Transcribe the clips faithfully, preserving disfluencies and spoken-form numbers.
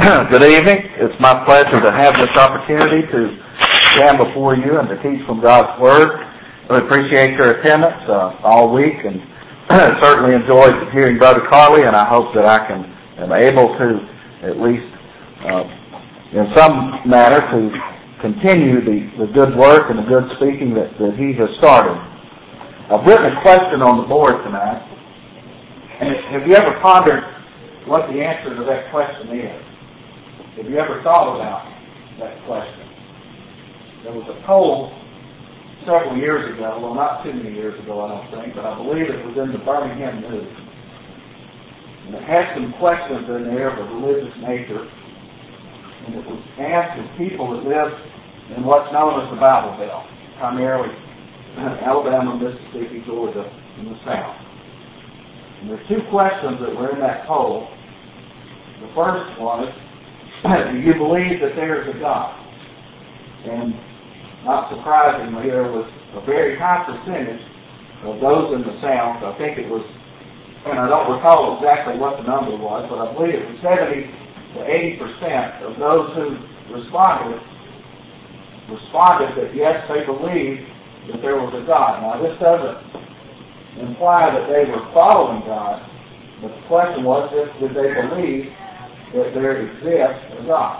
Good evening. It's my pleasure to have this opportunity to stand before you and to teach from God's Word. I appreciate your attendance uh, all week, and certainly enjoyed hearing Brother Carley, and I hope that I can am able to, at least uh, in some manner, to continue the, the good work and the good speaking that, that he has started. I've written a question on the board tonight, and have you ever pondered what the answer to that question is? Have you ever thought about that question? There was a poll several years ago, well, not too many years ago, I don't think, but I believe it was in the Birmingham News. And it had some questions in there of a religious nature, and it was asked of people that live in what's known as the Bible Belt, primarily Alabama, Mississippi, Georgia, and the South. And there are two questions that were in that poll. The first was, do you believe that there is a God? And not surprisingly, there was a very high percentage of those in the South. I think it was, and I don't recall exactly what the number was, but I believe it was seventy to eighty percent of those who responded responded that yes, they believed that there was a God. Now, this doesn't imply that they were following God, but the question was, did they believe that there exists a God?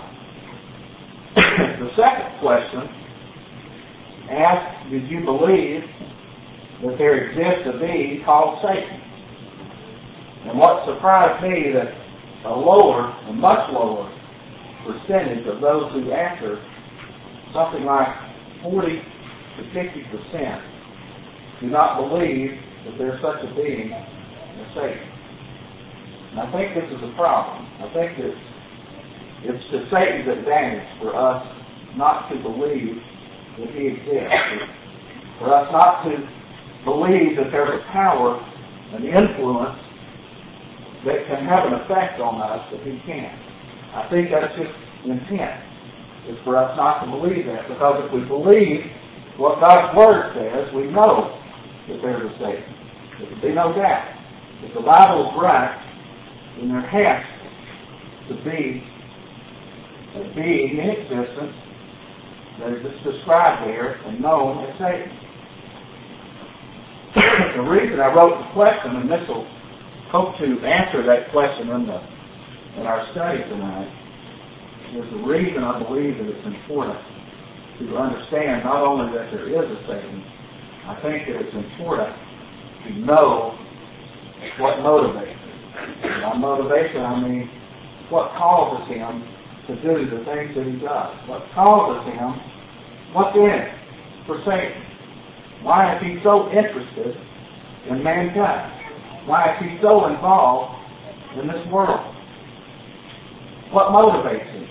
The second question asked, did you believe that there exists a being called Satan? And what surprised me, that a lower, a much lower percentage of those who answered, something like forty to fifty percent, do not believe that there's such a being as Satan. And I think this is a problem. I think it's, it's to Satan's advantage for us not to believe that he exists, for us not to believe that there's a power, an influence that can have an effect on us that he can't. I think that's his intent, is for us not to believe that, because if we believe what God's Word says, we know that there's a Satan. There can be no doubt. If the Bible is right, then there has to be a being in existence that is described there and known as Satan. The reason I wrote the question, and this will hope to answer that question in the in our study tonight, is the reason I believe that it's important to understand not only that there is a Satan, I think that it's important to know what motivates him. And by motivation, I mean what causes him to do the things that he does. What causes him, what's in it for Satan? Why is he so interested in mankind? Why is he so involved in this world? What motivates him?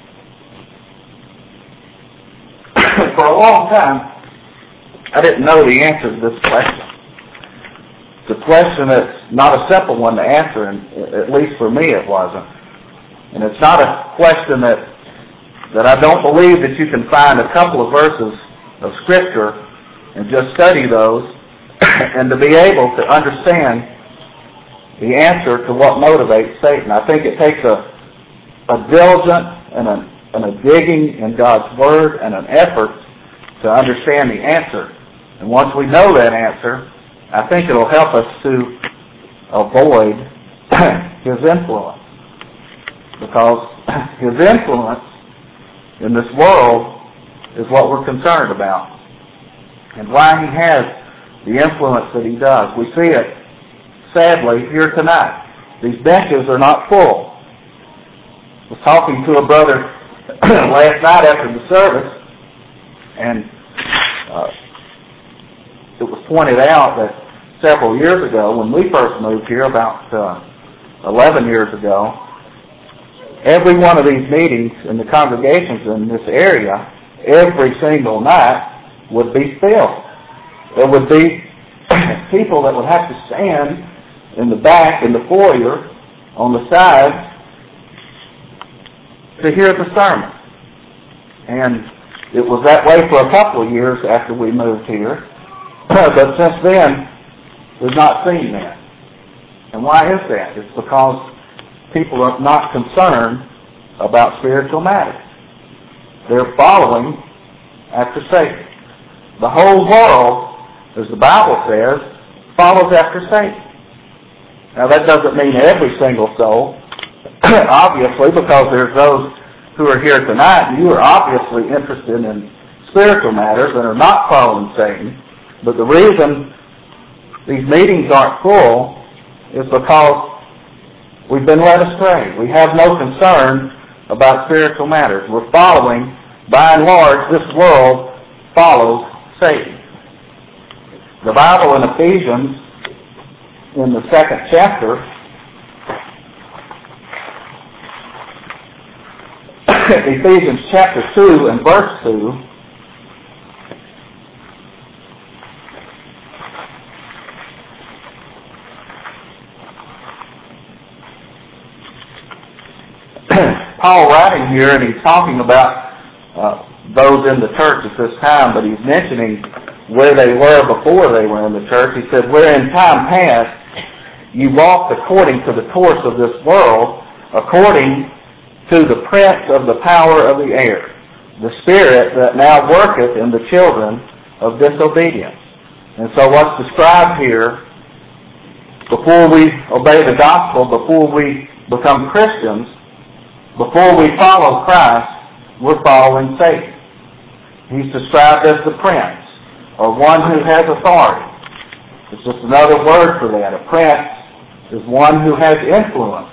For a long time, I didn't know the answer to this question. It's a question that's not a simple one to answer, and at least for me it wasn't. And it's not a question that that I don't believe that you can find a couple of verses of Scripture and just study those and to be able to understand the answer to what motivates Satan. I think it takes a, a diligent and a, and a digging in God's Word and an effort to understand the answer. And once we know that answer, I think it'll help us to avoid his influence. Because his influence in this world is what we're concerned about. And why he has the influence that he does. We see it, sadly, here tonight. These benches are not full. I was talking to a brother last night after the service, and uh, it was pointed out that several years ago, when we first moved here, about uh, eleven years ago, every one of these meetings in the congregations in this area, every single night, would be filled. There would be people that would have to stand in the back, in the foyer, on the sides, to hear the sermon. And it was that way for a couple of years after we moved here. But since then, we've not seen that. And why is that? It's because people are not concerned about spiritual matters. They're following after Satan. The whole world, as the Bible says, follows after Satan. Now that doesn't mean every single soul, obviously, because there's those who are here tonight, and you are obviously interested in spiritual matters and are not following Satan. But the reason these meetings aren't full is because we've been led astray. We have no concern about spiritual matters. We're following, by and large, this world follows Satan. The Bible in Ephesians, in the second chapter, Ephesians chapter two and verse two, Paul writing here, and he's talking about uh, those in the church at this time, but he's mentioning where they were before they were in the church. He said, where in time past you walked according to the course of this world, according to the prince of the power of the air, the spirit that now worketh in the children of disobedience. And so what's described here, before we obey the gospel, before we become Christians, before we follow Christ, we're following Satan. He's described as the prince, or one who has authority. It's just another word for that. A prince is one who has influence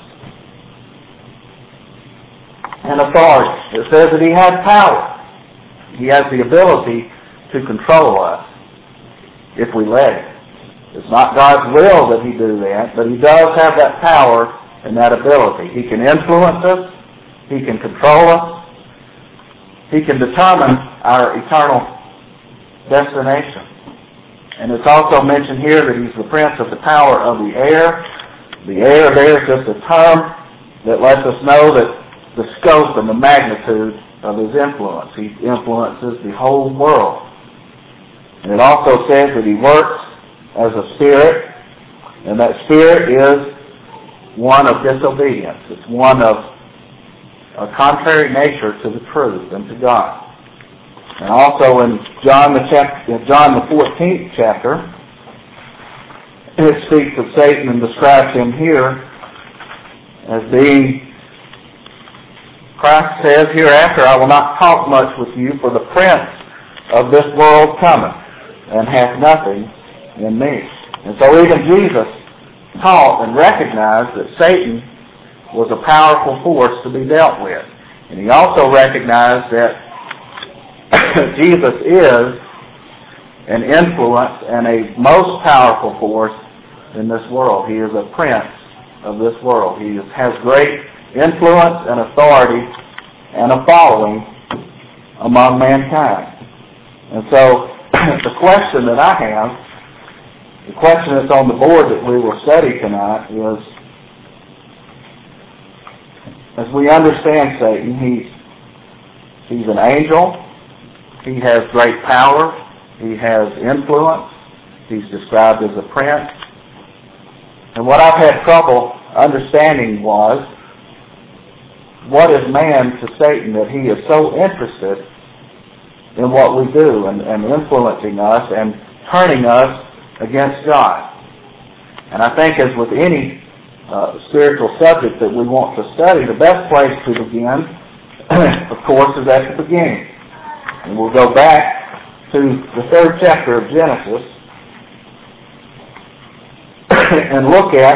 and authority. It says that he has power. He has the ability to control us if we let him. It's not God's will that he do that, but he does have that power and that ability. He can influence us. He can control us. He can determine our eternal destination. And it's also mentioned here that he's the prince of the power of the air. The air there is just a term that lets us know that the scope and the magnitude of his influence. He influences the whole world. And it also says that he works as a spirit, and that spirit is one of disobedience. It's one of a contrary nature to the truth and to God. And also in John the chapter, in John the fourteenth chapter, it speaks of Satan and describes him here as being, Christ says, hereafter I will not talk much with you, for the prince of this world cometh, and hath nothing in me. And so even Jesus taught and recognized that Satan was a powerful force to be dealt with. And he also recognized that Jesus is an influence and a most powerful force in this world. He is a prince of this world. He is, has great influence and authority and a following among mankind. And so the question that I have, the question that's on the board that we will study tonight is, as we understand Satan, he's, he's an angel. He has great power. He has influence. He's described as a prince. And what I've had trouble understanding was, what is man to Satan that he is so interested in what we do and, and influencing us and turning us against God? And I think as with any Uh, spiritual subject that we want to study, the best place to begin, of course, is at the beginning. And we'll go back to the third chapter of Genesis and look at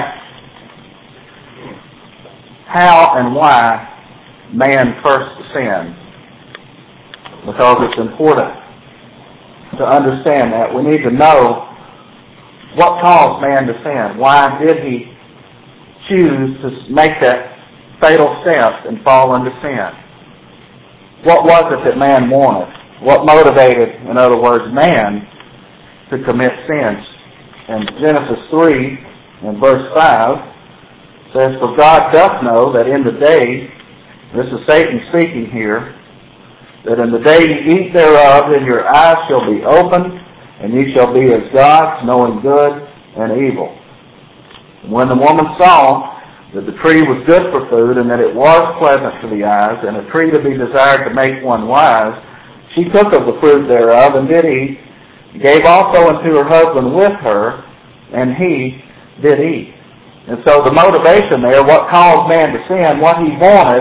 how and why man first sinned. Because it's important to understand that. We need to know what caused man to sin. Why did he choose to make that fatal step and fall into sin? What was it that man wanted? What motivated, in other words, man to commit sins? And Genesis three and verse five says, for God doth know that in the day, this is Satan speaking here, that in the day you eat thereof, then your eyes shall be opened, and ye shall be as gods, knowing good and evil. When the woman saw that the tree was good for food and that it was pleasant to the eyes and a tree to be desired to make one wise, she took of the fruit thereof and did eat, gave also unto her husband with her, and he did eat. And so the motivation there, what caused man to sin, what he wanted,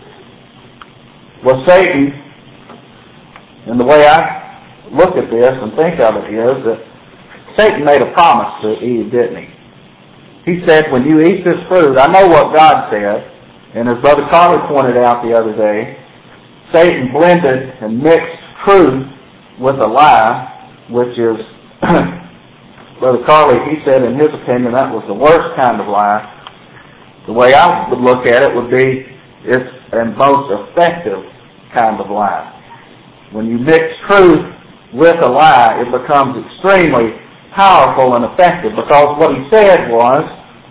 was Satan. And the way I look at this and think of it is that Satan made a promise to Eve, didn't he? He said, when you eat this fruit, I know what God said, and as Brother Carly pointed out the other day, Satan blended and mixed truth with a lie, which is, Brother Carly, he said in his opinion that was the worst kind of lie. The way I would look at it would be it's a most effective kind of lie. When you mix truth with a lie, it becomes extremely powerful and effective, because what he said was,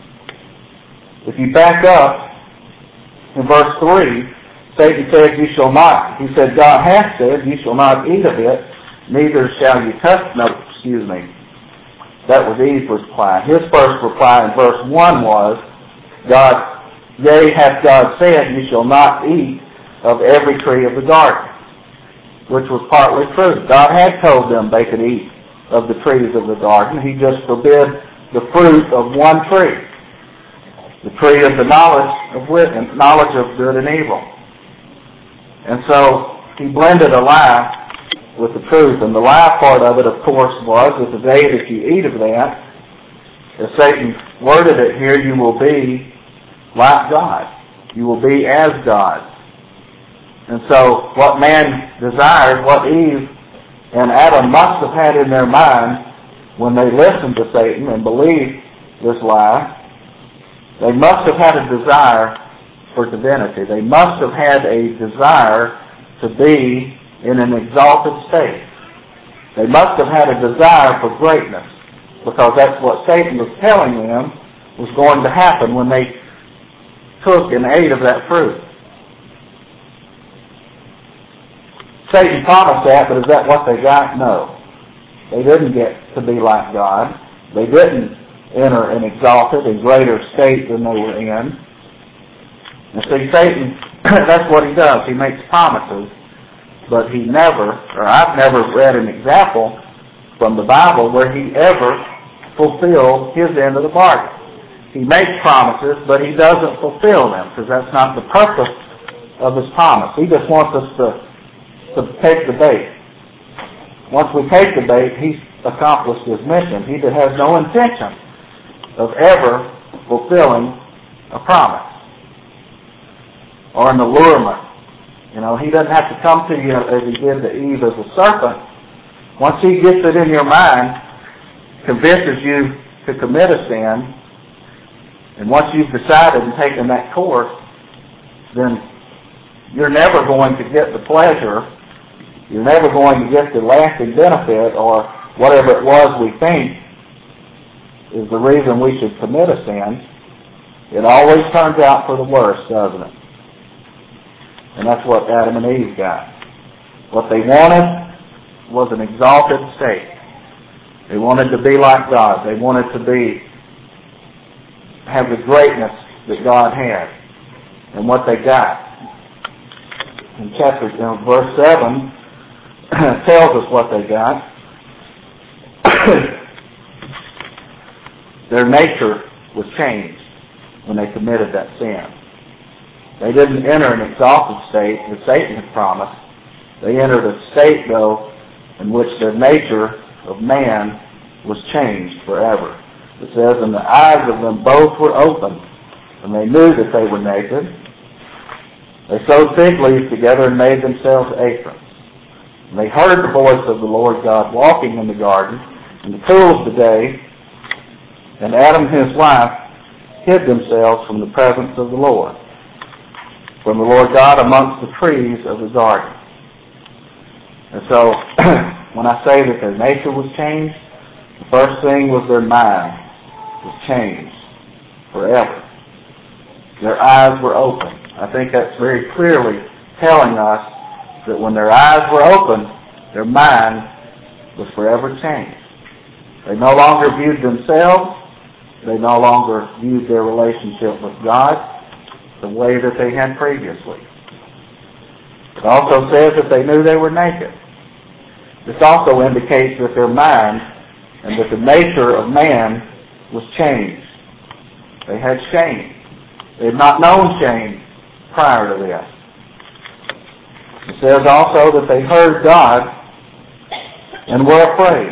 if you back up in verse three, Satan said, you shall not, he said, God hath said, you shall not eat of it, neither shall you touch, no, excuse me, that was Eve's reply. His first reply in verse one was, God, yea, hath God said, you shall not eat of every tree of the garden, which was partly true. God had told them they could eat of the trees of the garden. He just forbid the fruit of one tree, the tree of the knowledge of wit and knowledge of good and evil. And so he blended a lie with the truth, and the lie part of it, of course, was that the day that you eat of that, as Satan worded it here, you will be like God. You will be as God. And so what man desired, what Eve and Adam must have had in their mind when they listened to Satan and believed this lie, they must have had a desire for divinity. They must have had a desire to be in an exalted state. They must have had a desire for greatness, because that's what Satan was telling them was going to happen when they took and ate of that fruit. Satan promised that, but is that what they got? No. They didn't get to be like God. They didn't enter an exalted and greater state than they were in. And see, Satan, that's what he does. He makes promises, but he never, or I've never read an example from the Bible where he ever fulfilled his end of the bargain. He makes promises, but he doesn't fulfill them, because that's not the purpose of his promise. He just wants us to to take the bait. Once we take the bait, he's accomplished his mission. He has no intention of ever fulfilling a promise or an allurement. You know, he doesn't have to come to you as he did to Eve as a serpent. Once he gets it in your mind, convinces you to commit a sin, and once you've decided and taken that course, then you're never going to get the pleasure, you're never going to get the lasting benefit, or whatever it was we think is the reason we should commit a sin. It always turns out for the worst, doesn't it? And that's what Adam and Eve got. What they wanted was an exalted state. They wanted to be like God. They wanted to be, have the greatness that God had. And what they got in chapter, you know, verse seven tells us what they got. Their nature was changed when they committed that sin. They didn't enter an exalted state that Satan had promised. They entered a state, though, in which their nature of man was changed forever. It says, and the eyes of them both were opened, and they knew that they were naked. They sewed fig leaves together and made themselves aprons. And they heard the voice of the Lord God walking in the garden in the cool of the day, and Adam and his wife hid themselves from the presence of the Lord, from the Lord God amongst the trees of the garden. And so, when I say that their nature was changed, the first thing was their mind was changed forever. Their eyes were open. I think that's very clearly telling us that when their eyes were open, their mind was forever changed. They no longer viewed themselves they no longer viewed their relationship with God the way that they had previously. It also says that they knew they were naked. This also indicates that their mind and that the nature of man was changed. They had shame. They had not known shame prior to this. It says also that they heard God and were afraid.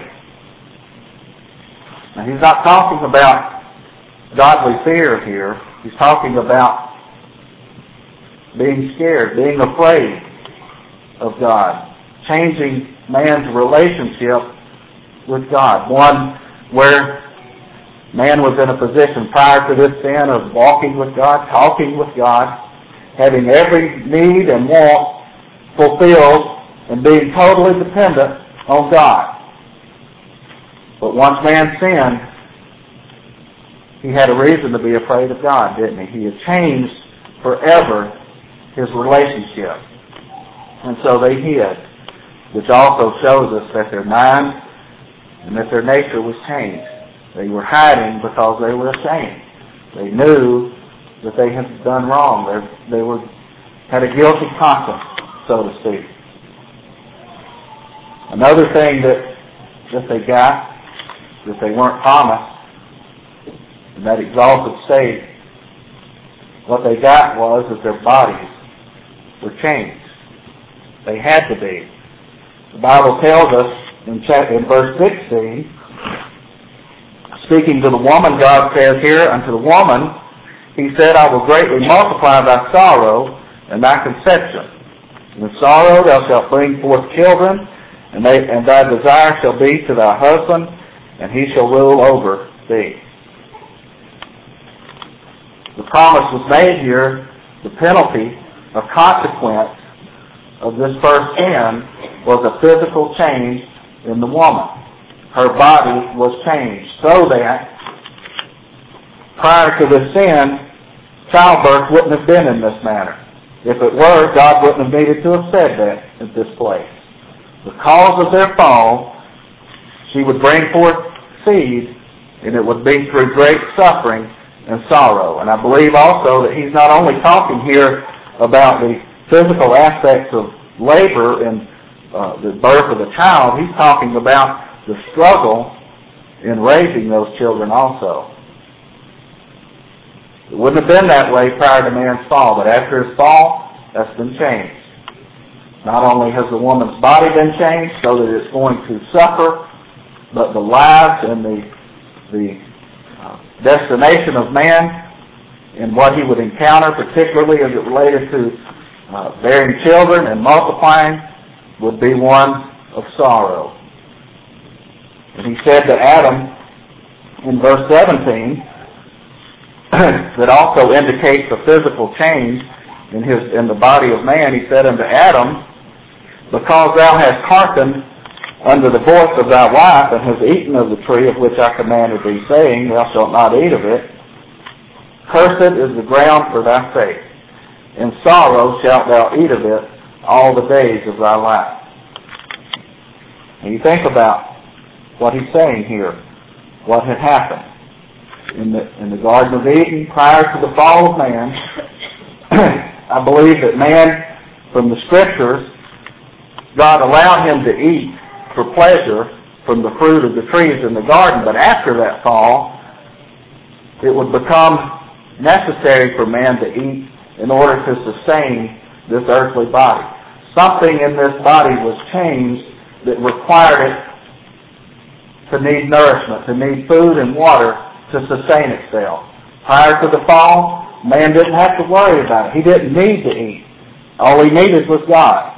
Now, he's not talking about godly fear here. He's talking about being scared, being afraid of God, changing man's relationship with God, one where man was in a position prior to this sin of walking with God, talking with God, having every need and want fulfilled, and being totally dependent on God. But once man sinned, he had a reason to be afraid of God, didn't he? He had changed forever his relationship. And so they hid, which also shows us that their mind and that their nature was changed. They were hiding because they were ashamed. They knew that they had done wrong. They, they were had a guilty conscience, so to speak. Another thing that, that they got, that they weren't promised, in that exalted state, what they got was that their bodies were changed. They had to be. The Bible tells us in, in verse sixteen, speaking to the woman, God says here, unto the woman, he said, I will greatly multiply thy sorrow and thy conception. In sorrow thou shalt bring forth children, and, they, and thy desire shall be to thy husband, and he shall rule over thee. The promise was made here, the penalty, a consequence of this first sin was a physical change in the woman. Her body was changed so that prior to the sin, childbirth wouldn't have been in this manner. If it were, God wouldn't have needed to have said that at this place. Because of their fall, she would bring forth seed, and it would be through great suffering and sorrow. And I believe also that he's not only talking here about the physical aspects of labor and uh, the birth of the child, he's talking about the struggle in raising those children also. It wouldn't have been that way prior to man's fall, but after his fall, that's been changed. Not only has the woman's body been changed so that it's going to suffer, but the lives and the, the uh, destination of man and what he would encounter, particularly as it related to uh, bearing children and multiplying, would be one of sorrow. And he said to Adam in verse seventeen, that also indicates a physical change in his in the body of man. He said unto Adam, because thou hast hearkened unto the voice of thy wife, and hast eaten of the tree of which I commanded thee, saying, thou shalt not eat of it, cursed is the ground for thy sake. In sorrow shalt thou eat of it all the days of thy life. And you think about what he's saying here, what had happened in the in the Garden of Eden prior to the fall of man. I believe that man, from the Scriptures, God allowed him to eat for pleasure from the fruit of the trees in the garden, but after that fall, it would become necessary for man to eat in order to sustain this earthly body. Something in this body was changed that required it to need nourishment, to need food and water to sustain itself. Prior to the fall, man didn't have to worry about it. He didn't need to eat. All he needed was God.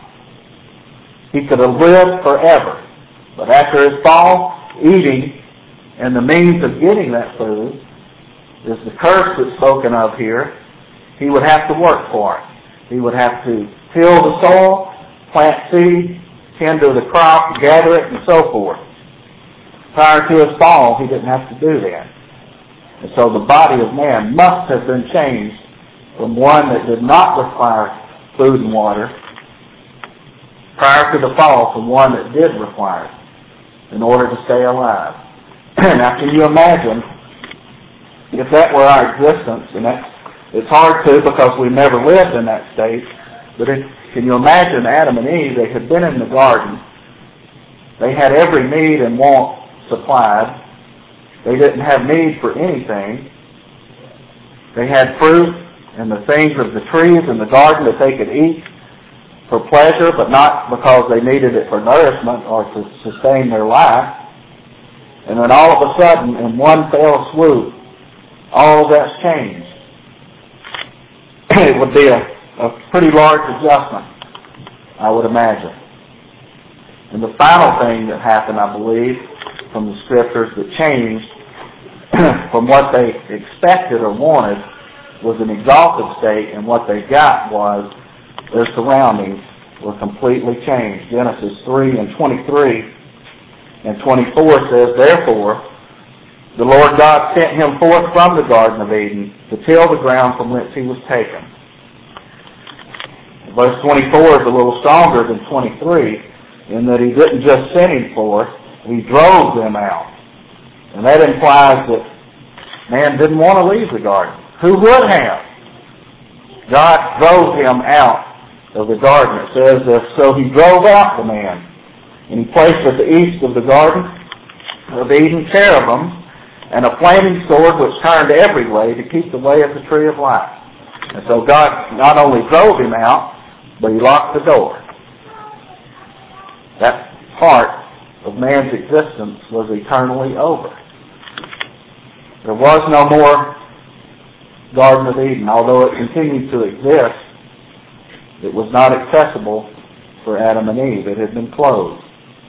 He could have lived forever. But after his fall, eating and the means of getting that food is the curse that's spoken of here. He would have to work for it. He would have to till the soil, plant seed, tend to the crop, gather it, and so forth. Prior to his fall, he didn't have to do that. And so the body of man must have been changed from one that did not require food and water prior to the fall from one that did require it in order to stay alive. Now, can you imagine if that were our existence, and that's, it's hard to because we never lived in that state, but it, can you imagine Adam and Eve? They had been in the garden. They had every need and want supplied. They didn't have need for anything. They had fruit and the things of the trees in the garden that they could eat for pleasure, but not because they needed it for nourishment or to sustain their life. And then all of a sudden, in one fell swoop, all of that's changed. It would be a, a pretty large adjustment, I would imagine. And the final thing that happened, I believe, from the Scriptures that changed from what they expected or wanted was an exalted state, and what they got was their surroundings were completely changed. Genesis three and twenty-three and twenty-four says, "Therefore, the Lord God sent him forth from the Garden of Eden to till the ground from whence he was taken." Verse twenty-four is a little stronger than twenty-three in that he didn't just send him forth, he drove them out. And that implies that man didn't want to leave the garden. Who would have? God drove him out of the garden. It says, uh, so he drove out the man. And he placed at the east of the garden of Eden cherubim and a flaming sword which turned every way to keep the way of the tree of life. And so God not only drove him out, but he locked the door. That part of man's existence was eternally over. There was no more Garden of Eden. Although it continued to exist, it was not accessible for Adam and Eve. It had been closed.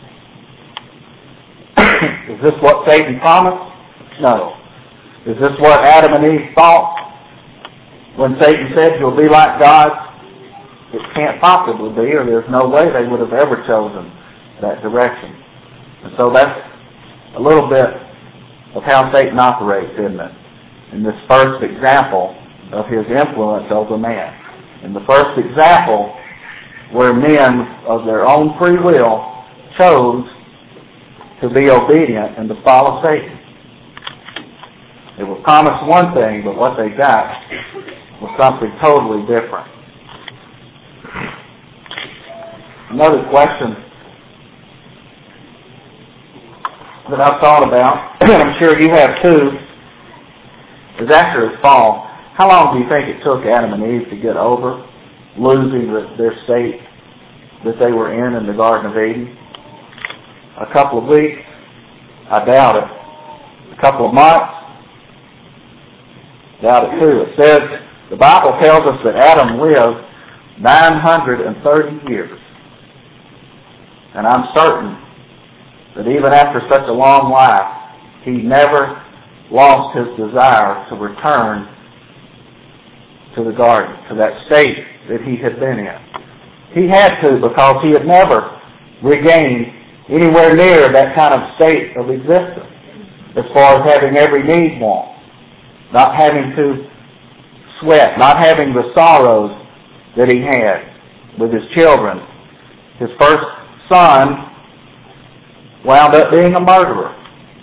Is this what Satan promised? No. Is this what Adam and Eve thought when Satan said, "You'll be like God"? It can't possibly be, or there's no way they would have ever chosen that direction. And so that's a little bit of how Satan operates, isn't it? In this first example of his influence over man. In the first example where men of their own free will chose to be obedient and to follow Satan. They were promised one thing, but what they got was something totally different. Another question that I've thought about, and I'm sure you have too, is after his fall, how long do you think it took Adam and Eve to get over losing the, their state that they were in in the Garden of Eden? A couple of weeks? I doubt it. A couple of months? Doubt it too. It says, the Bible tells us that Adam lived nine hundred thirty years. And I'm certain that even after such a long life, he never lost his desire to return to the garden, to that state that he had been in. He had to, because he had never regained anywhere near that kind of state of existence, as far as having every need want, not having to sweat, not having the sorrows that he had with his children. His first son wound up being a murderer.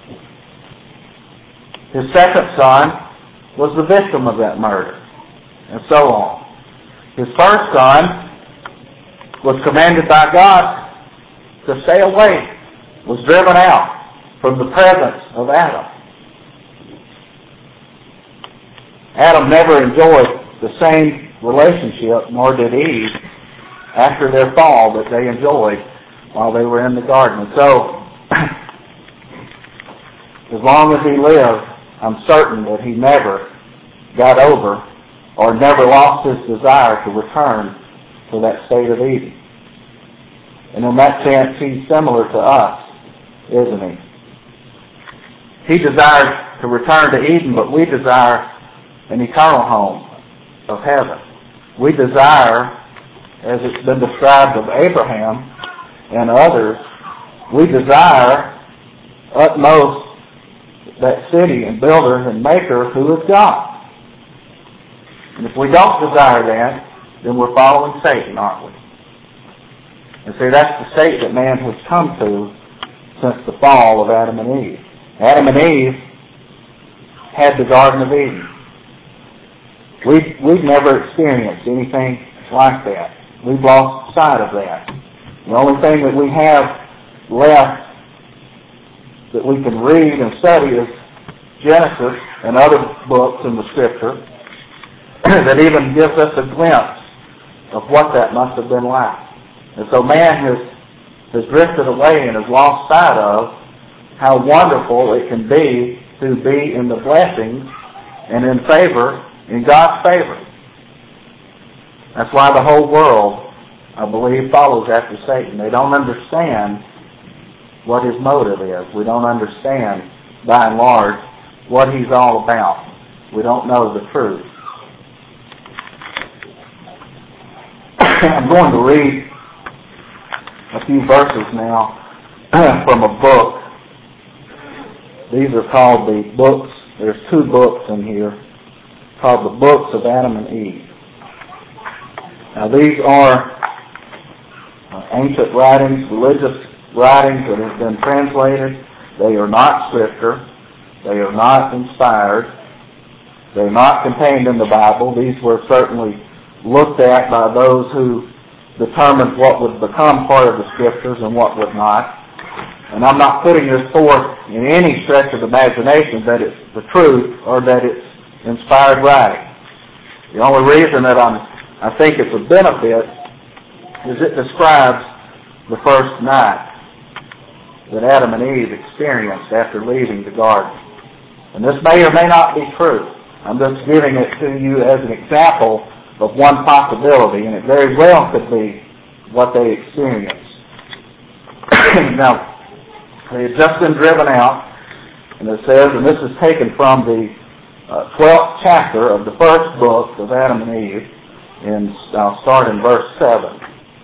His second son was the victim of that murder, and so on. His first son was commanded by God to stay away, was driven out from the presence of Adam. Adam never enjoyed the same relationship, nor did Eve, after their fall, that they enjoyed while they were in the garden. And so, as long as he lived, I'm certain that he never got over or never lost his desire to return to that state of Eden. And in that sense, he's similar to us, isn't he? He desires to return to Eden, but we desire an eternal home of heaven. We desire, as it's been described of Abraham and others, we desire utmost that city and builder and maker who is God. And if we don't desire that, then we're following Satan, aren't we? And see, that's the state that man has come to since the fall of Adam and Eve. Adam and Eve had the Garden of Eden. We've, we've never experienced anything like that. We've lost sight of that. The only thing that we have left that we can read and study is Genesis and other books in the Scripture that even gives us a glimpse of what that must have been like. And so man has, has drifted away and has lost sight of how wonderful it can be to be in the blessings and in favor, in God's favor. That's why the whole world, I believe, follows after Satan. They don't understand what his motive is. We don't understand, by and large, what he's all about. We don't know the truth. I'm going to read a few verses now from a book. These are called the books. There's two books in here called the Books of Adam and Eve. Now these are uh, ancient writings, religious writings that have been translated. They are not Scripture. They are not inspired. They're not contained in the Bible. These were certainly looked at by those who determined what would become part of the Scriptures and what would not. And I'm not putting this forth in any stretch of imagination that it's the truth or that it's inspired writing. The only reason that I'm, I think it's a benefit is it describes the first night that Adam and Eve experienced after leaving the garden. And this may or may not be true. I'm just giving it to you as an example of one possibility, and it very well could be what they experienced. Now, they had just been driven out, and it says, and this is taken from the uh, twelfth chapter of the first book of Adam and Eve, and I'll start in verse seven.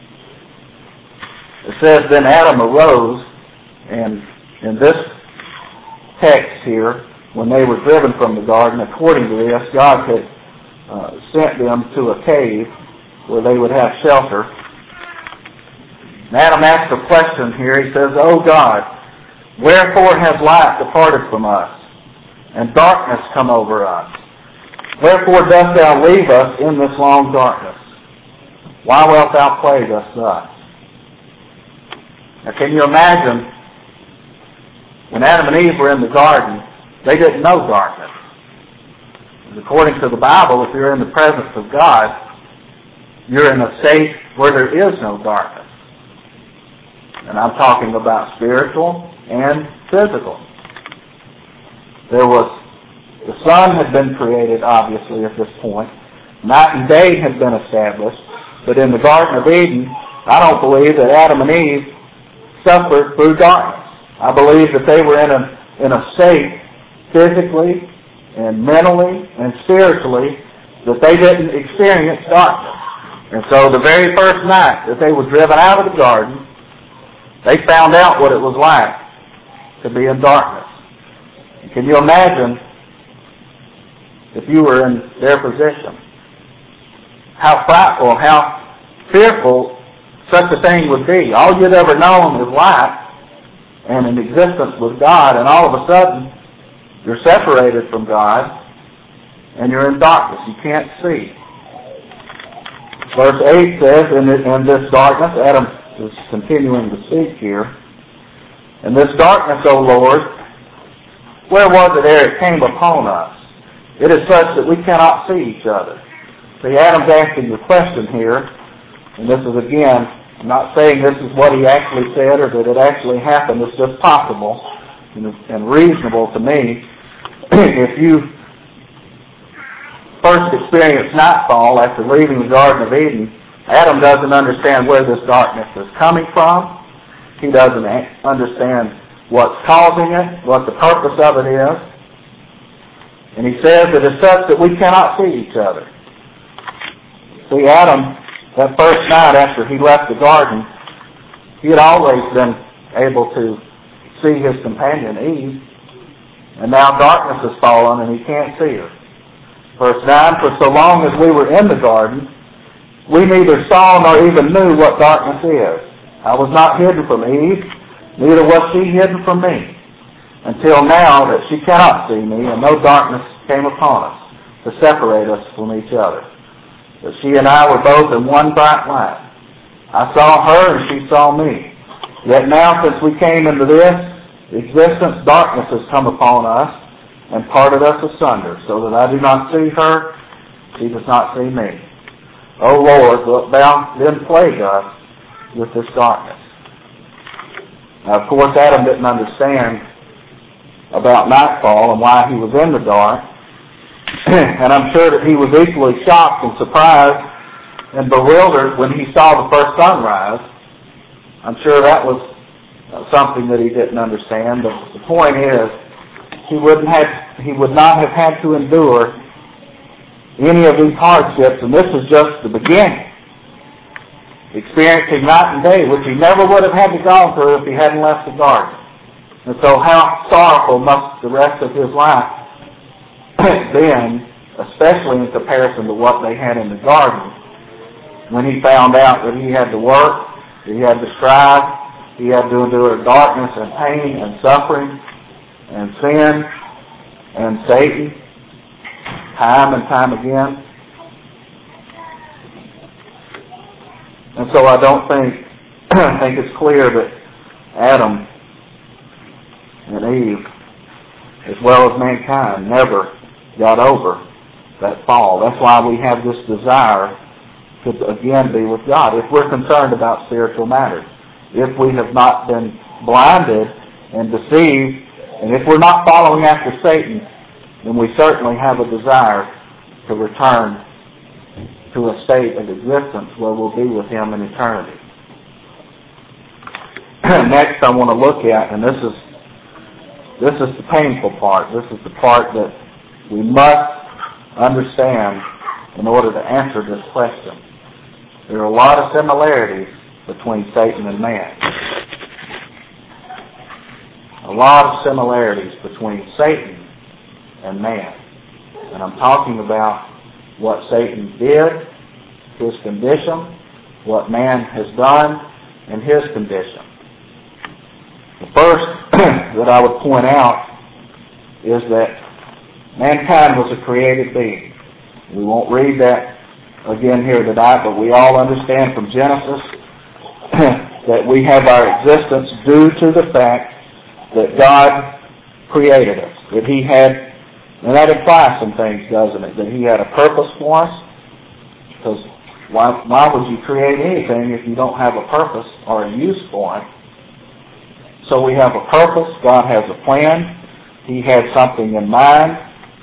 It says, then Adam arose, and in this text here, when they were driven from the garden, according to this, God had uh, sent them to a cave where they would have shelter. And Adam asked a question here. He says, O God, wherefore has light departed from us, and darkness come over us? Wherefore dost thou leave us in this long darkness? Why wilt thou plague us thus? Now can you imagine, when Adam and Eve were in the garden, they didn't know darkness. And according to the Bible, if you're in the presence of God, you're in a state where there is no darkness. And I'm talking about spiritual and physical. There was, the sun had been created, obviously, at this point. Night and day had been established. But in the Garden of Eden, I don't believe that Adam and Eve suffered through darkness. I believe that they were in a, in a state, physically and mentally and spiritually, that they didn't experience darkness. And so the very first night that they were driven out of the garden, they found out what it was like to be in darkness. Can you imagine if you were in their position? How frightful, how fearful such a thing would be. All you'd ever known is light and an existence with God, and all of a sudden you're separated from God and you're in darkness. You can't see. Verse eight says, in this darkness, Adam is continuing to speak here, in this darkness, O Lord, where was it ere it came upon us? It is such that we cannot see each other. See, Adam's asking the question here, and this is again, I'm not saying this is what he actually said or that it actually happened. It's just possible and reasonable to me. If you first experience nightfall after leaving the Garden of Eden, Adam doesn't understand where this darkness is coming from. He doesn't understand what's causing it, what the purpose of it is. And he says that it's such that we cannot see each other. See, Adam, that first night after he left the garden, he had always been able to see his companion Eve, and now darkness has fallen and he can't see her. Verse nine, for so long as we were in the garden, we neither saw nor even knew what darkness is. I was not hidden from Eve, neither was she hidden from me. until now that she cannot see me, and no darkness came upon us to separate us from each other. But she and I were both in one bright light. I saw her and she saw me. Yet now, since we came into this existence, darkness has come upon us and parted us asunder, so that I do not see her, she does not see me. O Lord, wilt thou then plague us with this darkness? Now, of course, Adam didn't understand about nightfall and why he was in the dark. And I'm sure that he was equally shocked and surprised and bewildered when he saw the first sunrise. I'm sure that was something that he didn't understand. But the point is, he wouldn't have, he would not have had to endure any of these hardships, and this is just the beginning. Experiencing night and day, which he never would have had to go through if he hadn't left the garden. And so how sorrowful must the rest of his life been, especially in comparison to what they had in the garden, when he found out that he had to work, that he had to strive, he had to endure darkness and pain and suffering and sin and Satan time and time again. And so I don't think I think it's clear that Adam and Eve, as well as mankind, never got over that fall. That's why we have this desire to again be with God. If we're concerned about spiritual matters, if we have not been blinded and deceived, and if we're not following after Satan, then we certainly have a desire to return to a state of existence where we'll be with Him in eternity. Next I want to look at, and this is this is the painful part. This is the part that we must understand in order to answer this question. There are a lot of similarities between Satan and man. A lot of similarities between Satan and man. And I'm talking about what Satan did, his condition, what man has done, and his condition. The first that I would point out is that mankind was a created being. We won't read that again here tonight, but we all understand from Genesis that we have our existence due to the fact that God created us, that He had, and that implies some things, doesn't it? That He had a purpose for us, because why, why would you create anything if you don't have a purpose or a use for it? So we have a purpose. God has a plan. He had something in mind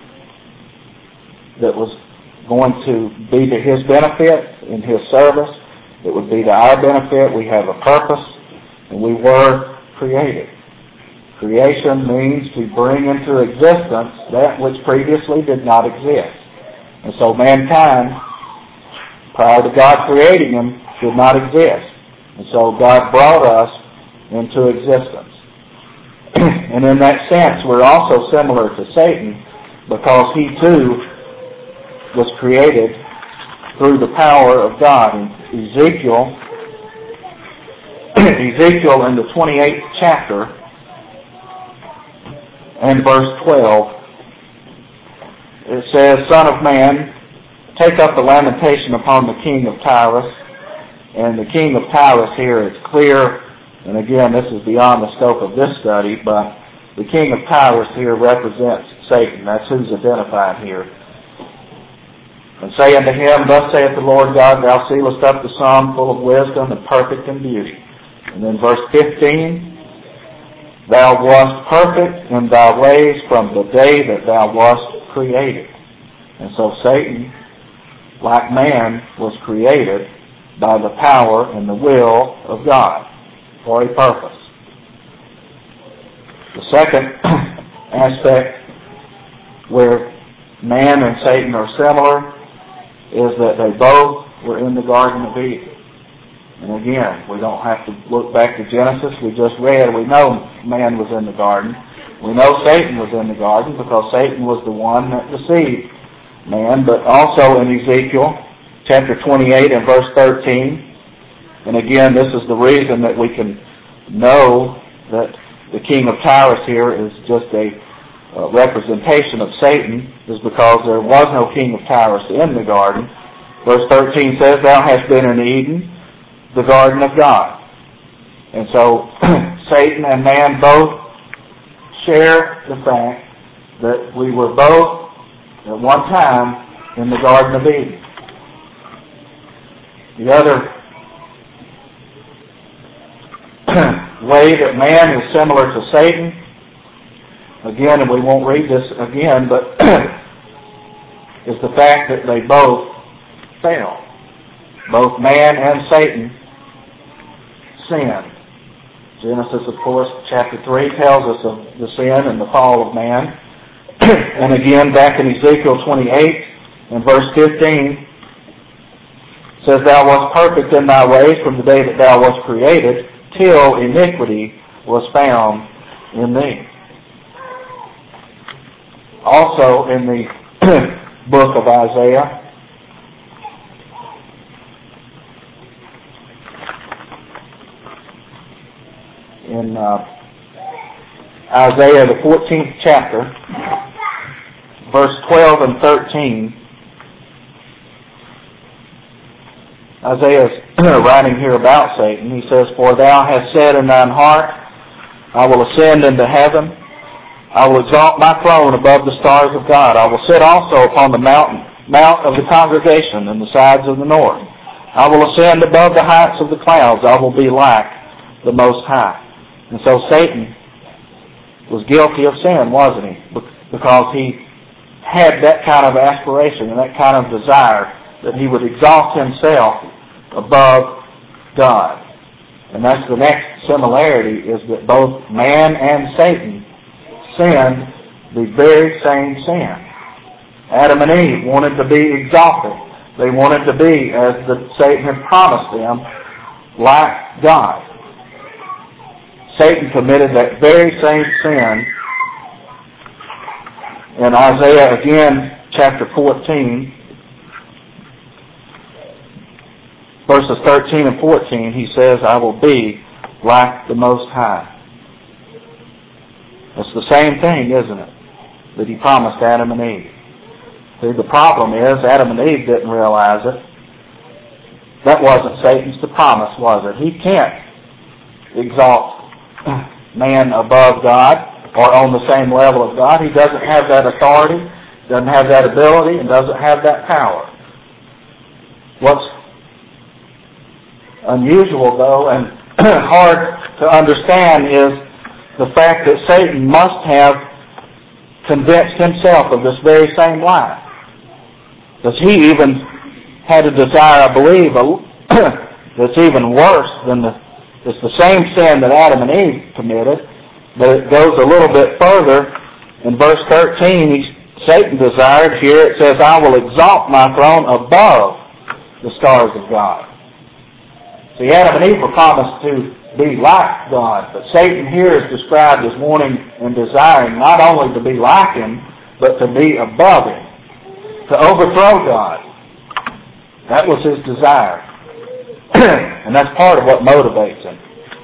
that was going to be to His benefit, in His service. It would be to our benefit. We have a purpose, and we were created. Creation means to bring into existence that which previously did not exist. And so mankind, prior to God creating him, did not exist. And so God brought us into existence. And in that sense, we're also similar to Satan, because he too was created through the power of God. In Ezekiel, Ezekiel in the twenty-eighth chapter and verse twelve, it says, Son of man, take up the lamentation upon the king of Tyrus. And the king of Tyrus here is clear, and again, this is beyond the scope of this study, but the king of Tyrus here represents Satan. That's who's identified here. And say unto him, Thus saith the Lord God, Thou sealest up the sum full of wisdom and perfect in beauty. And then verse fifteen, Thou wast perfect in thy ways from the day that thou wast created. And so Satan, like man, was created by the power and the will of God for a purpose. The second aspect where man and Satan are similar is that they both were in the Garden of Eden. And again, we don't have to look back to Genesis. We just read, we know man was in the garden. We know Satan was in the garden because Satan was the one that deceived man. But also in Ezekiel chapter twenty-eight and verse thirteen, and again, this is the reason that we can know that the king of Tyrus here is just a uh, representation of Satan is because there was no king of Tyrus in the garden. Verse thirteen says, thou hast been in Eden, the garden of God. And so Satan and man both share the fact that we were both at one time in the Garden of Eden. The other way that man is similar to Satan, again, and we won't read this again, but is the fact that they both fail. Both man and Satan sinned. Genesis, of course, chapter three tells us of the sin and the fall of man. And again, back in Ezekiel twenty-eight and verse fifteen, says, thou wast perfect in thy ways from the day that thou wast created, till iniquity was found in thee. Also in the book of Isaiah, in uh, Isaiah, the fourteenth chapter, verse twelve and thirteen, Isaiah is writing here about Satan. He says, for thou hast said in thine heart, I will ascend into heaven. I will exalt my throne above the stars of God. I will sit also upon the mountain, mount of the congregation in the sides of the north. I will ascend above the heights of the clouds. I will be like the Most High. And so Satan was guilty of sin, wasn't he? Because he had that kind of aspiration and that kind of desire that he would exalt himself above God. And that's the next similarity, is that both man and Satan sinned the very same sin. Adam and Eve wanted to be exalted. They wanted to be, as the, Satan had promised them, like God. Satan committed that very same sin in Isaiah again, chapter fourteen, verses thirteen and fourteen. He says, I will be like the Most High. It's the same thing, isn't it, that he promised Adam and Eve. See, the problem is Adam and Eve didn't realize it. That wasn't Satan's promise, was it? He can't exalt man above God or on the same level of God. He doesn't have that authority, doesn't have that ability, and doesn't have that power. What's unusual, though, and hard to understand is the fact that Satan must have convinced himself of this very same lie. Because he even had a desire, I believe, that's even worse than the It's the same sin that Adam and Eve committed, but it goes a little bit further. In verse thirteen, he, Satan desired, here it says, I will exalt my throne above the stars of God. See, Adam and Eve were promised to be like God, but Satan here is described as wanting and desiring not only to be like him, but to be above him, to overthrow God. That was his desire. And that's part of what motivates him.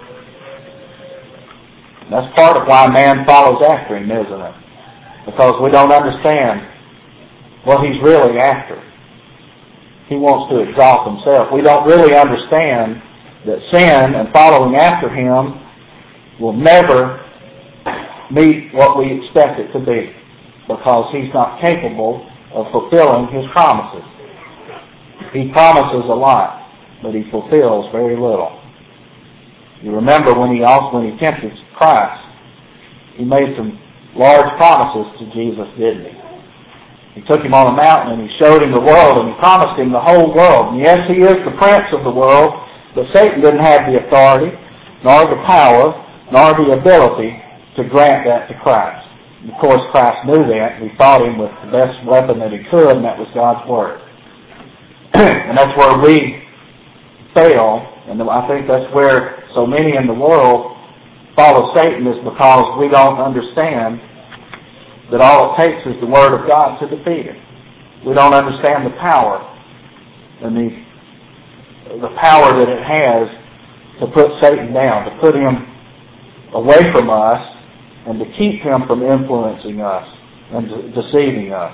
That's part of why man follows after him, isn't it? Because we don't understand what he's really after. He wants to exalt himself. We don't really understand that sin and following after him will never meet what we expect it to be, because he's not capable of fulfilling his promises. He promises a lot, but he fulfills very little. You remember when he also when he tempted Christ, he made some large promises to Jesus, didn't he? He took him on a mountain and he showed him the world, and he promised him the whole world. And yes, he is the prince of the world, but Satan didn't have the authority, nor the power, nor the ability to grant that to Christ. And of course, Christ knew that. He fought him with the best weapon that he could, and that was God's Word. And that's where we fail, and I think that's where so many in the world follow Satan, is because we don't understand that all it takes is the Word of God to defeat him. We don't understand the power and the the power that it has to put Satan down, to put him away from us and to keep him from influencing us and de- deceiving us.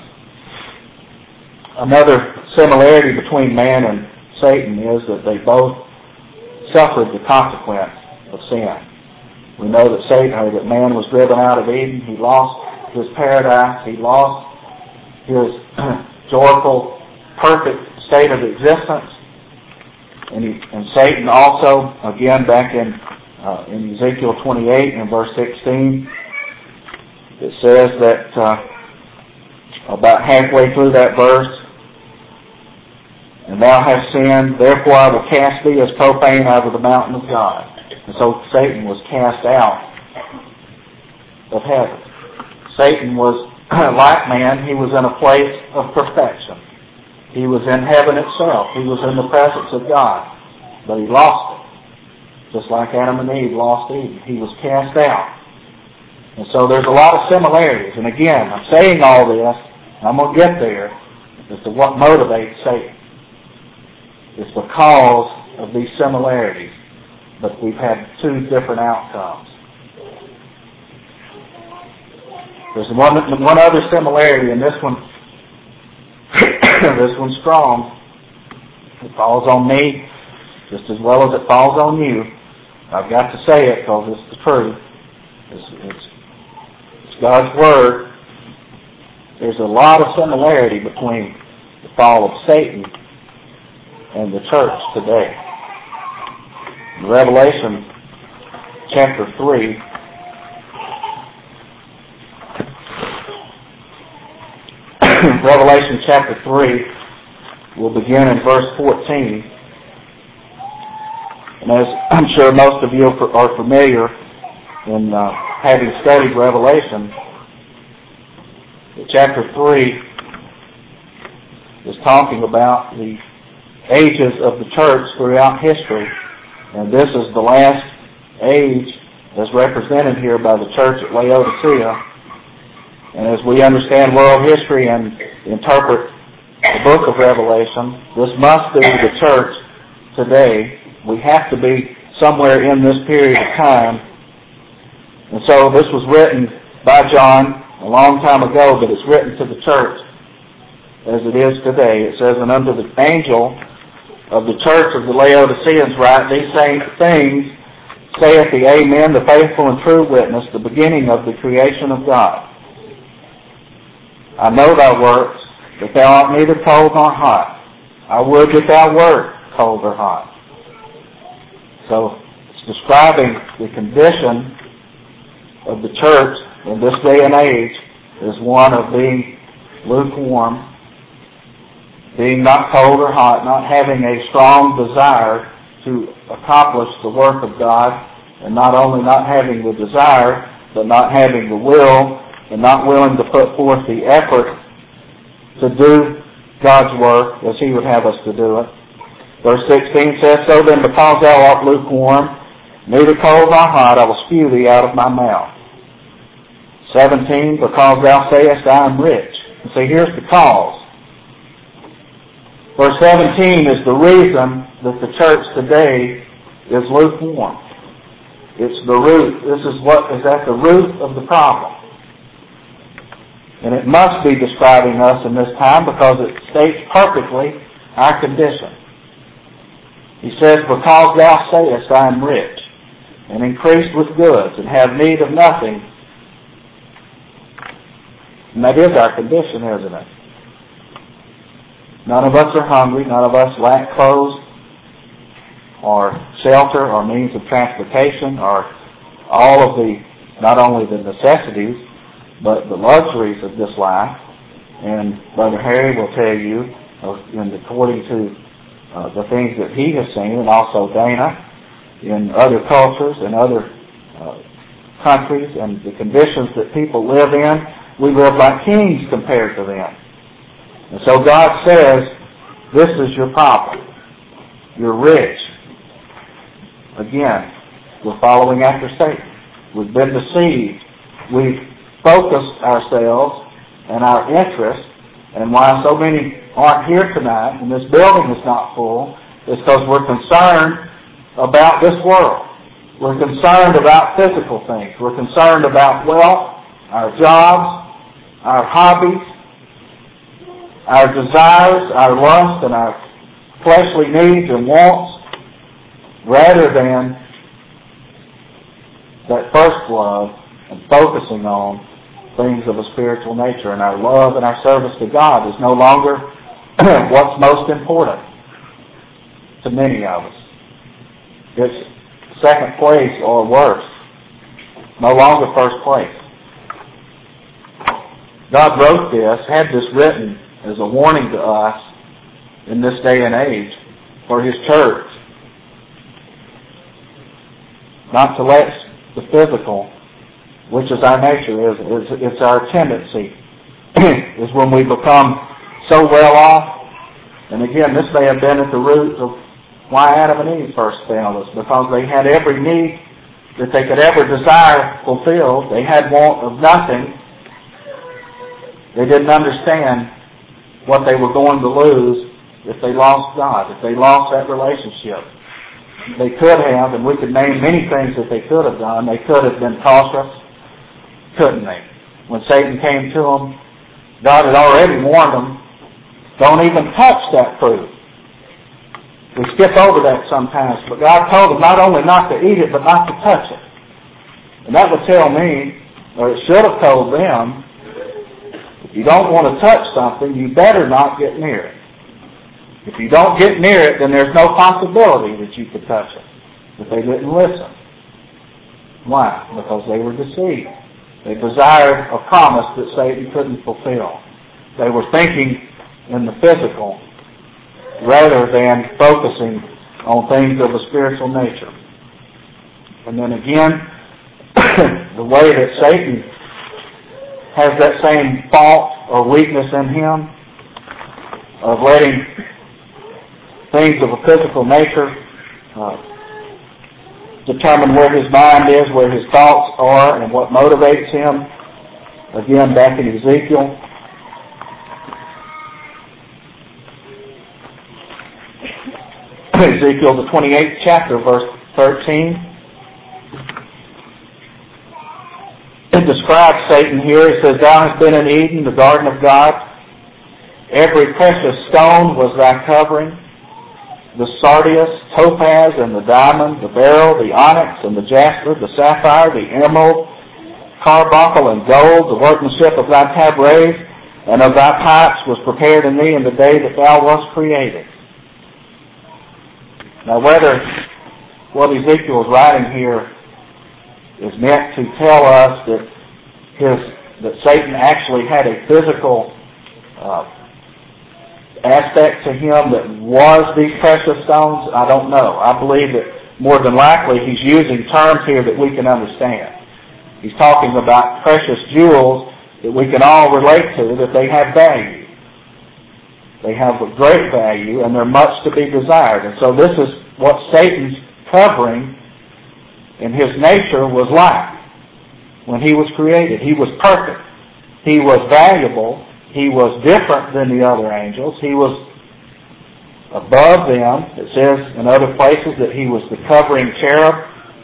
Another similarity between man and Satan is that they both suffered the consequence of sin. We know that Satan, or that man was driven out of Eden. He lost his paradise. He lost his joyful, perfect state of existence. And, he, and Satan also, again, back in uh, in Ezekiel twenty-eight and verse sixteen, it says that uh, about halfway through that verse, and thou hast sinned, therefore I will cast thee as profane out of the mountain of God. And so Satan was cast out of heaven. Satan was, like man, he was in a place of perfection. He was in heaven itself. He was in the presence of God. But he lost it. Just like Adam and Eve lost Eden. He was cast out. And so there's a lot of similarities. And again, I'm saying all this, and I'm going to get there, as to what motivates Satan. It's because of these similarities. But we've had two different outcomes. There's one, one other similarity, and this one, this one's strong. It falls on me just as well as it falls on you. I've got to say it because it's the truth. It's, it's, it's God's Word. There's a lot of similarity between the fall of Satan and the church today. In Revelation chapter three, Revelation chapter three, we'll begin in verse fourteen. And as I'm sure most of you are familiar in uh, having studied Revelation, chapter three is talking about the ages of the church throughout history. And this is the last age as represented here by the church at Laodicea. And as we understand world history and interpret the book of Revelation, this must be the church today. We have to be somewhere in this period of time. And so this was written by John a long time ago, but it's written to the church as it is today. It says, and unto the angel of the church of the Laodiceans write, these same things saith the Amen, the faithful and true witness, the beginning of the creation of God. I know thy works, that thou art neither cold nor hot. I would that thou wert cold or hot. So it's describing the condition of the church in this day and age as one of being lukewarm, being not cold or hot, not having a strong desire to accomplish the work of God, and not only not having the desire, but not having the will, and not willing to put forth the effort to do God's work as He would have us to do it. Verse sixteen says, so then because thou art lukewarm, neither cold nor hot, I will spew thee out of my mouth. seventeen, because thou sayest, I am rich. And see, here's the cause. Verse seventeen is the reason that the church today is lukewarm. It's the root. This is what is at the root of the problem. And it must be describing us in this time because it states perfectly our condition. He says, because thou sayest, I am rich, and increased with goods, and have need of nothing. And that is our condition, isn't it? None of us are hungry. None of us lack clothes or shelter or means of transportation or all of the, not only the necessities, but the luxuries of this life. And Brother Harry will tell you, and according to uh, the things that he has seen, and also Dana, in other cultures and other uh, countries and the conditions that people live in, we live like kings compared to them. And so God says, this is your problem. You're rich. Again, we're following after Satan. We've been deceived. We've focused ourselves and our interests, and why so many aren't here tonight and this building is not full is because we're concerned about this world. We're concerned about physical things. We're concerned about wealth, our jobs, our hobbies, our desires, our lust, and our fleshly needs and wants, rather than that first love and focusing on things of a spiritual nature. And our love and our service to God is no longer what's most important to many of us. It's second place or worse, no longer first place. God wrote this, had this written as a warning to us in this day and age for His church. Not to let the physical, which is our nature, is, is it's our tendency, is when we become so well off. And again, this may have been at the root of why Adam and Eve first failed us, because they had every need that they could ever desire fulfilled. They had want of nothing. They didn't understand what they were going to lose if they lost God, if they lost that relationship. They could have, and we could name many things that they could have done. They could have been cautious, couldn't they? When Satan came to them, God had already warned them, don't even touch that fruit. We skip over that sometimes, but God told them not only not to eat it, but not to touch it. And that would tell me, or it should have told them, if you don't want to touch something, you better not get near it. If you don't get near it, then there's no possibility that you could touch it. But they didn't listen. Why? Because they were deceived. They desired a promise that Satan couldn't fulfill. They were thinking in the physical rather than focusing on things of a spiritual nature. And then again, the way that Satan has that same fault or weakness in him of letting things of a physical nature uh, determine where his mind is, where his thoughts are, and what motivates him. Again, back in Ezekiel, Ezekiel, the twenty-eighth chapter, verse thirteen. It describes Satan here. It says, Thou hast been in Eden, the garden of God. Every precious stone was thy covering. The sardius, topaz, and the diamond, the beryl, the onyx, and the jasper, the sapphire, the emerald, carbuncle, and gold, the workmanship of thy tabrets and of thy pipes was prepared in thee in the day that thou wast created. Now, whether what Ezekiel is writing here is meant to tell us that his that Satan actually had a physical uh, aspect to him that was these precious stones, I don't know. I believe that more than likely he's using terms here that we can understand. He's talking about precious jewels that we can all relate to, that they have value. They have a great value, and they're much to be desired. And so this is what Satan's covering in his nature was like when he was created. He was perfect. He was valuable. He was different than the other angels. He was above them. It says in other places that he was the covering cherub.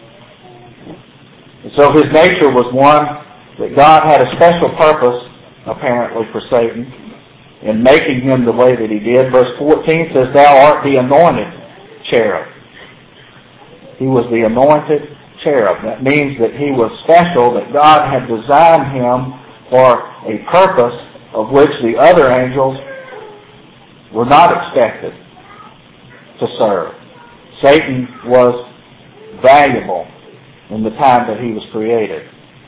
And so his nature was one that God had a special purpose, apparently, for Satan in making him the way that he did. Verse fourteen says, Thou art the anointed cherub. He was the anointed cherub. That means that he was special, that God had designed him for a purpose of which the other angels were not expected to serve. Satan was valuable in the time that he was created.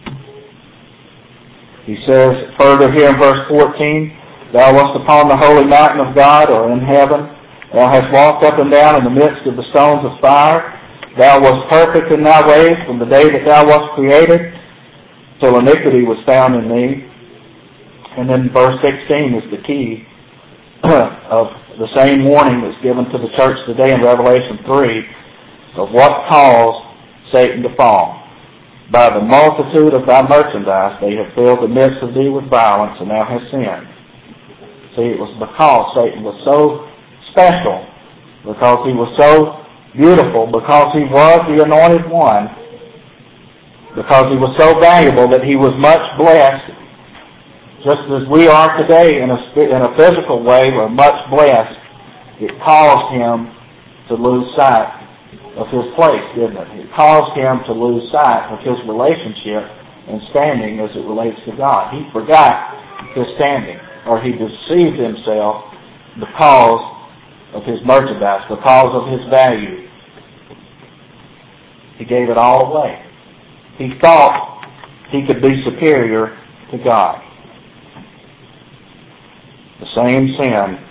He says further here in verse fourteen, Thou wast upon the holy mountain of God, or in heaven. Thou hast walked up and down in the midst of the stones of fire. Thou wast perfect in thy ways from the day that thou wast created, till iniquity was found in thee. And then verse sixteen is the key of the same warning that's given to the church today in Revelation three of what caused Satan to fall. By the multitude of thy merchandise they have filled the midst of thee with violence, and thou hast sinned. See, it was because Satan was so special, because he was so beautiful, because he was the anointed one, because he was so valuable that he was much blessed, just as we are today in a, in a physical way, we're much blessed. It caused him to lose sight of his place, didn't it? It caused him to lose sight of his relationship and standing as it relates to God. He forgot his standing, or he deceived himself because of his merchandise, because of his value. He gave it all away. He thought he could be superior to God. The same sin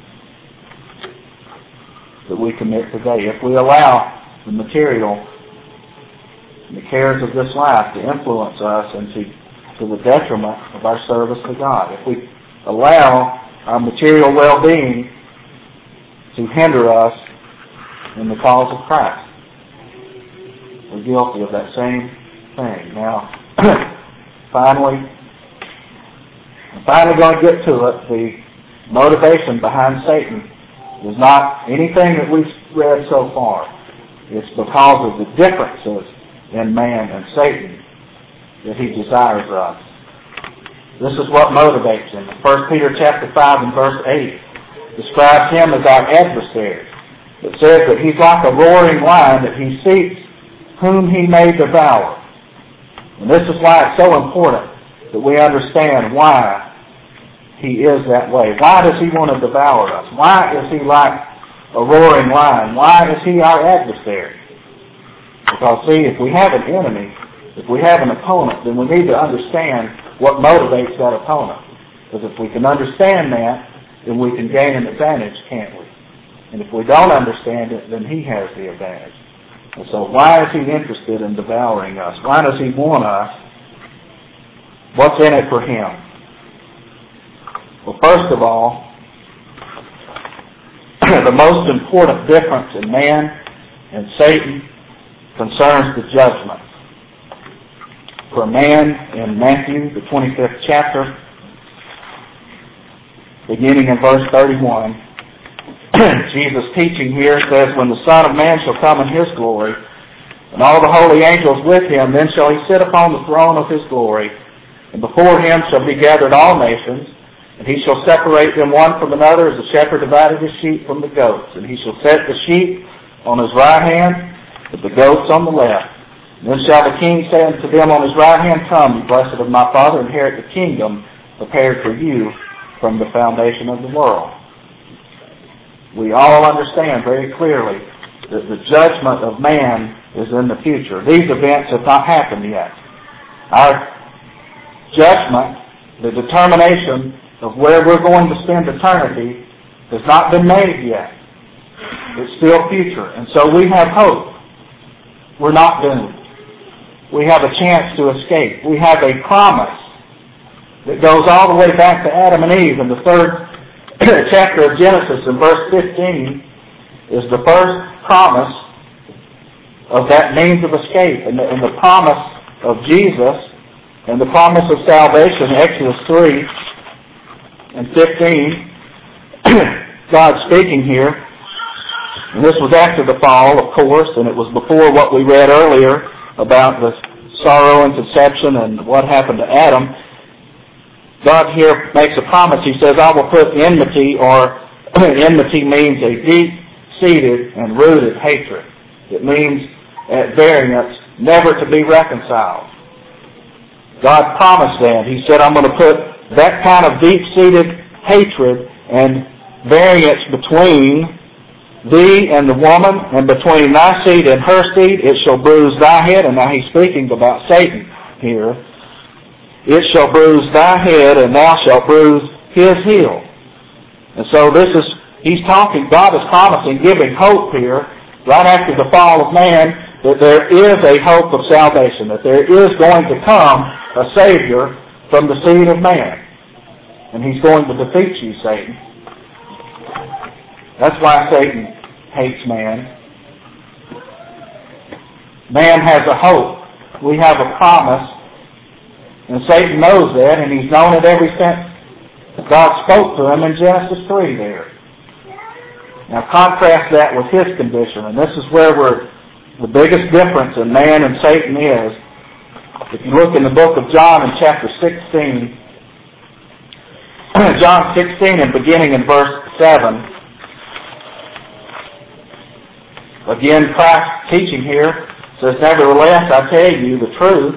that we commit today. If we allow the material and the cares of this life to influence us and to, to the detriment of our service to God, if we allow our material well-being to hinder us in the cause of Christ, we're guilty of that same thing. Now, finally, I'm finally going to get to it. The motivation behind Satan is not anything that we've read so far. It's because of the differences in man and Satan that he desires us. This is what motivates him. First Peter chapter five and verse eight describes him as our adversary. It says that he's like a roaring lion, that he seeks whom he may devour. And this is why it's so important that we understand why he is that way. Why does he want to devour us? Why is he like a roaring lion? Why is he our adversary? Because, see, if we have an enemy, if we have an opponent, then we need to understand what motivates that opponent. Because if we can understand that, then we can gain an advantage, can't we? And if we don't understand it, then he has the advantage. And so why is he interested in devouring us? Why does he want us? What's in it for him? Well, first of all, the most important difference in man and Satan concerns the judgment. For man, in Matthew, the twenty-fifth chapter, beginning in verse thirty-one, Jesus' teaching here says, "When the Son of Man shall come in his glory, and all the holy angels with him, then shall he sit upon the throne of his glory, and before him shall be gathered all nations, and he shall separate them one from another, as the shepherd divided his sheep from the goats. And he shall set the sheep on his right hand, but the goats on the left. And then shall the king say unto them on his right hand, Come, ye blessed of my Father, inherit the kingdom prepared for you from the foundation of the world." We all understand very clearly that the judgment of man is in the future. These events have not happened yet. Our judgment, the determination of where we're going to spend eternity, has not been made yet. It's still future. And so we have hope. We're not doomed. We have a chance to escape. We have a promise that goes all the way back to Adam and Eve. In the third chapter of Genesis, in verse fifteen, is the first promise of that means of escape. And the, and the promise of Jesus and the promise of salvation, Exodus three and fifteen, God speaking here. And this was after the fall, of course, and it was before what we read earlier about the sorrow and conception and what happened to Adam. God here makes a promise. He says, "I will put enmity," or enmity means a deep-seated and rooted hatred. It means at variance, never to be reconciled. God promised that. He said, "I'm going to put that kind of deep-seated hatred and variance between thee and the woman, and between thy seed and her seed. It shall bruise thy head." And now he's speaking about Satan here. "It shall bruise thy head, and thou shalt bruise his heel." And so this is, he's talking, God is promising, giving hope here, right after the fall of man, that there is a hope of salvation, that there is going to come a Savior from the seed of man. And he's going to defeat you, Satan. That's why Satan hates man. Man has a hope. We have a promise. And Satan knows that, and he's known it ever since God spoke to him in Genesis three there. Now contrast that with his condition, and this is where we're, the biggest difference in man and Satan is, If you look in the book of John in chapter sixteen, John sixteen and beginning in verse seven, again Christ's teaching here says, "Nevertheless, I tell you the truth.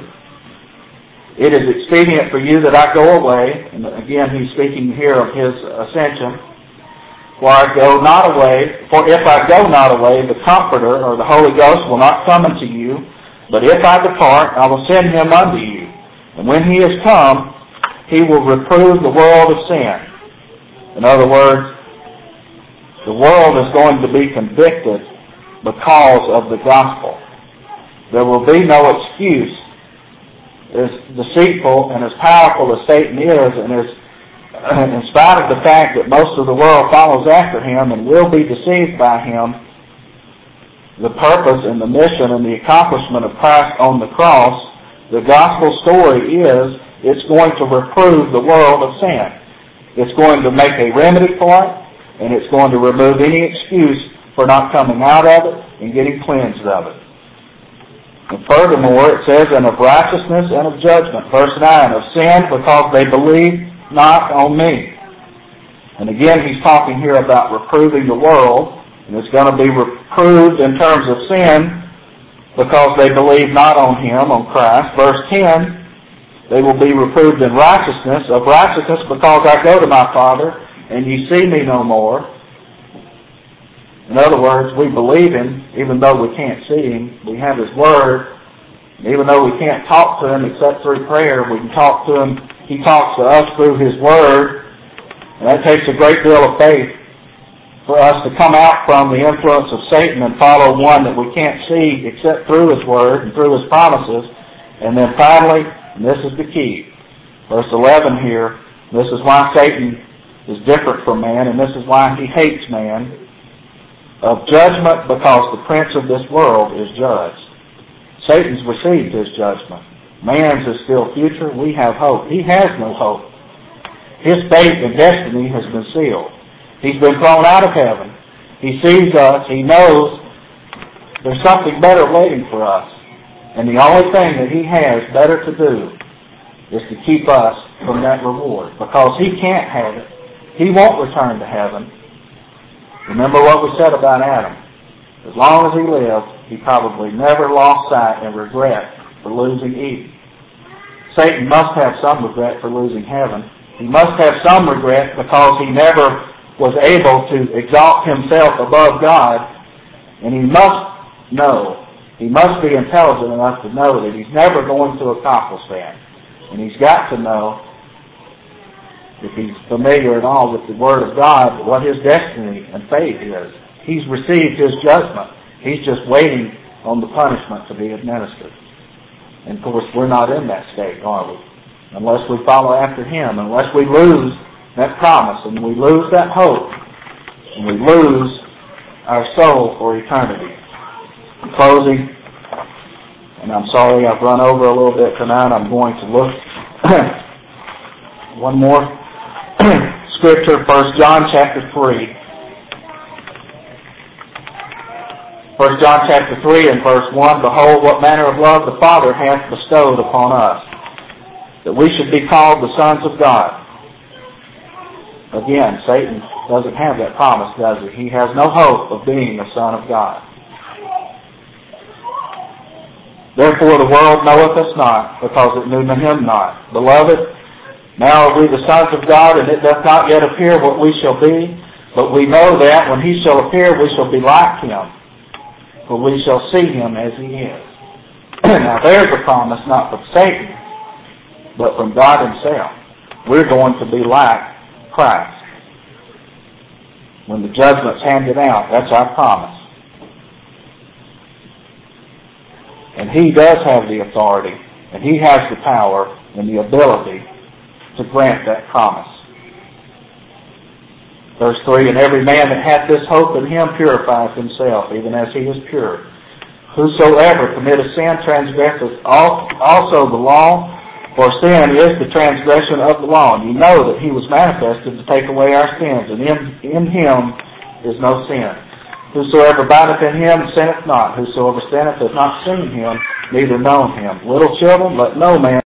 It is expedient for you that I go away." And again, he's speaking here of his ascension. "For I go not away, for if I go not away, the Comforter, or the Holy Ghost, will not come unto you. But if I depart, I will send him unto you. And when he is come, he will reprove the world of sin." In other words, the world is going to be convicted because of the gospel. There will be no excuse. As deceitful and as powerful as Satan is, and as in spite of the fact that most of the world follows after him and will be deceived by him, the purpose and the mission and the accomplishment of Christ on the cross, the gospel story is, it's going to reprove the world of sin. It's going to make a remedy for it, and it's going to remove any excuse for not coming out of it and getting cleansed of it. And furthermore, it says, "And of righteousness and of judgment." Verse nine, "Of sin, because they believe not on me." And again, he's talking here about reproving the world, and it's going to be reproved in terms of sin because they believe not on him, on Christ. Verse ten, "They will be reproved in righteousness, of righteousness, because I go to my Father, and ye see me no more." In other words, we believe him even though we can't see him. We have his word. Even though we can't talk to him except through prayer, we can talk to him. He talks to us through his word. And that takes a great deal of faith for us to come out from the influence of Satan and follow one that we can't see except through his word and through his promises. And then finally, and this is the key, verse eleven here, this is why Satan is different from man, and this is why he hates man. "Of judgment, because the prince of this world is judged." Satan's received his judgment. Man's is still future. We have hope. He has no hope. His fate and destiny has been sealed. He's been thrown out of heaven. He sees us. He knows there's something better waiting for us. And the only thing that he has better to do is to keep us from that reward, because he can't have it. He won't return to heaven. Remember what we said about Adam. As long as he lived, he probably never lost sight and regret for losing Eve. Satan must have some regret for losing heaven. He must have some regret because he never was able to exalt himself above God. And he must know, he must be intelligent enough to know that he's never going to accomplish that. And he's got to know, if he's familiar at all with the Word of God, what his destiny and fate is. He's received his judgment. He's just waiting on the punishment to be administered. And of course, we're not in that state, are we? Unless we follow after him, unless we lose that promise, and we lose that hope, and we lose our soul for eternity. In closing, and I'm sorry I've run over a little bit tonight, I'm going to look one more scripture, First John chapter three. First John chapter three and verse one, "Behold, what manner of love the Father hath bestowed upon us, that we should be called the sons of God." Again, Satan doesn't have that promise, does he? He has no hope of being a son of God. "Therefore the world knoweth us not, because it knew him not. Beloved, now are we the sons of God, and it doth not yet appear what we shall be. But we know that when he shall appear, we shall be like him, for we shall see him as he is." Now there's a promise not from Satan, but from God himself. We're going to be like Christ. When the judgment's handed out, that's our promise. And he does have the authority, and he has the power and the ability to grant that promise. Verse three, "And every man that hath this hope in him purifieth himself, even as he is pure. Whosoever committeth sin transgresseth also the law, for sin is the transgression of the law. And you know that he was manifested to take away our sins, and in, in him is no sin." Whosoever abideth in him sinneth not. Whosoever sinneth hath not seen him, neither known him. Little children, let no man